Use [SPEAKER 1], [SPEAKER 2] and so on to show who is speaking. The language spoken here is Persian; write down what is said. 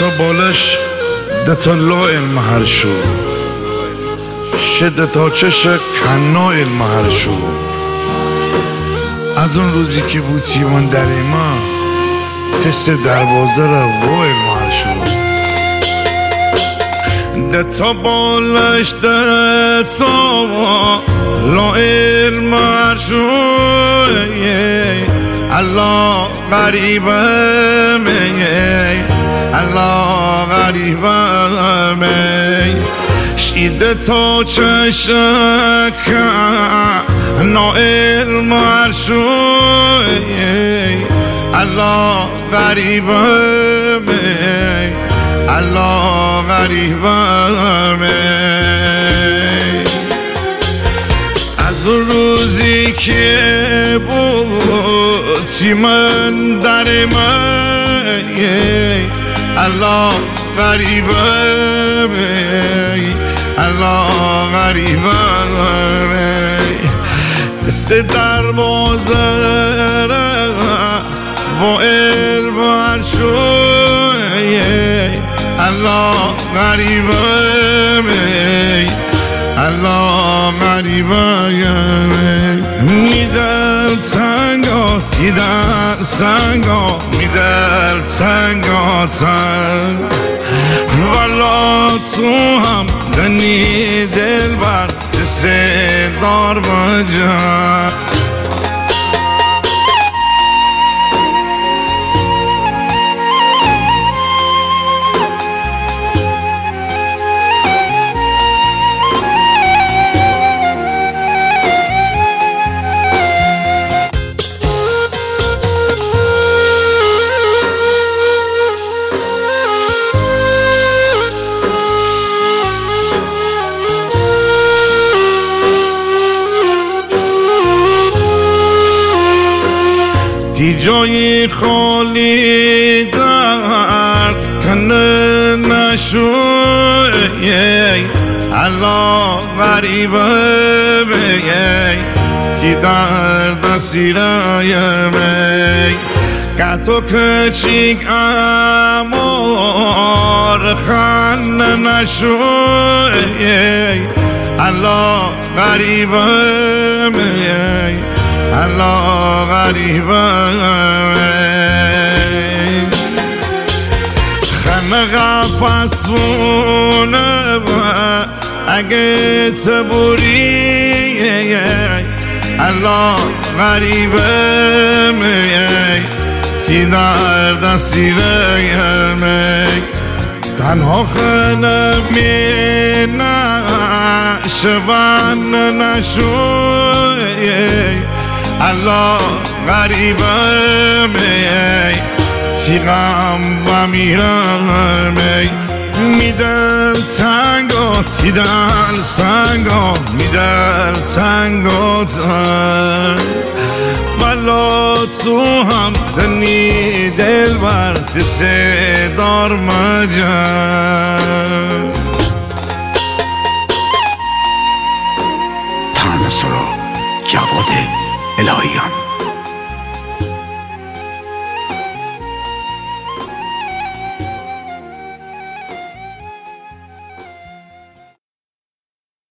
[SPEAKER 1] تا بالش دتا لا المهر شو شده تا چش کنا المهر شو از اون روزی که بود سیمان در ایما تست دروازه را و المهر شو دتا بالش دتا لا المهر شو الله غریبه می الله غریبه می شیده تا چشک نائل مرشو الله غریبه می الله غریبه می از روزی که بود سیمن در من الله غریبه می الله غریبه می دست دروازه و علم شو الله غریبه می الله غریبه میدل سنگا تیدل سنگا میدل سنگا تن والا تو هم دنی دل بر دست دار بجن تی جای خالی درد کنه نشو الله غریبه می تی درد سیره می کتو کچیک امار خان نشو الله غریبه می الله غریبه خم قفص بونه اگه تبوری الله غریبه می تی درد سیره می تنها خنه می نشون نشو الله غریبه می تی غم و میرم می میدل تنگا تیدل سنگا میدل تنگا تن والا تو هم دنی دل بر دست دار مجن
[SPEAKER 2] ترانه سرا جواد الهیان.